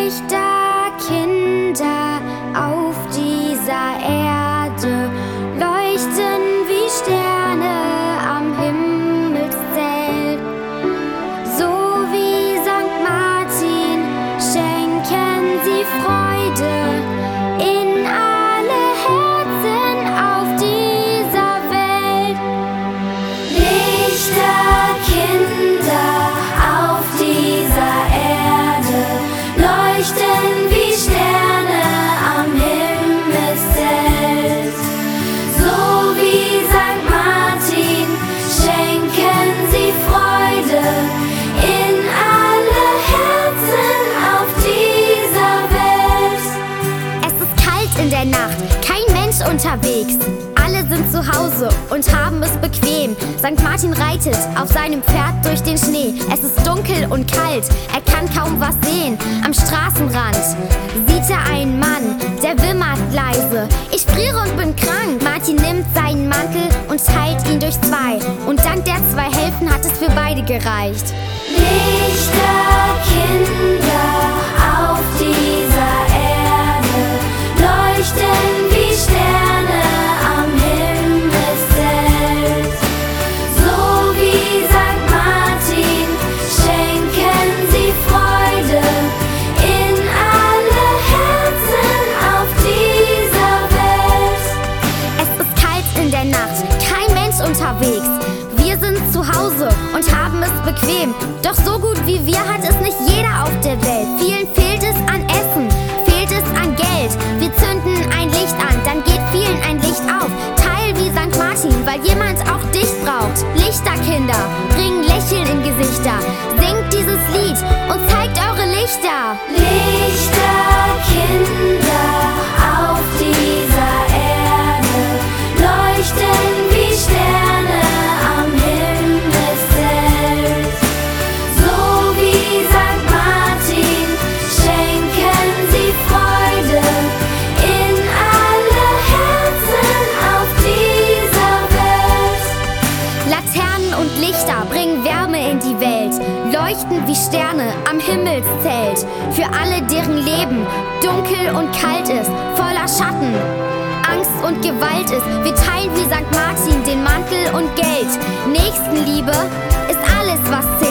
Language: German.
Lichterkinder auf dieser Erde leuchten wie Sterne am Himmelszelt. So wie Sankt Martin schenken sie Freude in alle Herzen auf dieser Welt. Lichterkinder auf dieser Erde leuchten wie Sterne am Himmelszelt. So wie Sankt Martin schenken sie Freude in alle Herzen auf dieser Welt. Es ist kalt in der Nacht, kein Mensch unterwegs. Alle sind zu Hause und haben es bequem. Sankt Martin reitet auf seinem Pferd durch den Schnee. Es ist dunkel und kalt, er kann kaum was sehen. Am Straßenrand sieht er einen Mann, der wimmert leise: Ich friere und bin krank. Martin nimmt seinen Mantel und teilt ihn durch zwei. Und dank der zwei Hälften hat es für beide gereicht. Lichterkinder auf dieser Erde leuchten wie Sterne am Himmelszelt. So wie Sankt Martin schenken sie Freude in alle Herzen auf dieser Welt. Es ist kalt in der Nacht, kein Mensch unterwegs. Wir sind zu Hause und haben es bequem. Doch so gut wie wir hat es nicht jeder auf der Welt. Vielen fehlt es an Essen, fehlt es an Geld. Wir zünden ein Licht an, dann geht vielen ein Licht auf. Teil wie Sankt Martin, weil jemand auch dich braucht. Lichterkinder bringen Lächeln in Gesichter. Singt dieses Lied und zeigt eure Lichter. Lichterkinder auf dieser Erde leuchten wie Sterne am Himmelszelt. So wie Sankt Martin schenken sie Freude in alle Herzen auf dieser Welt. Laternen und Lichter bringen Wärme in die Welt, leuchten wie Sterne am Himmelszelt. Für alle, deren Leben dunkel und kalt ist, voller Schatten, Angst und Gewalt ist. Wir teilen wie Sankt Martin den Mantel und Geld. Nächstenliebe ist alles, was zählt.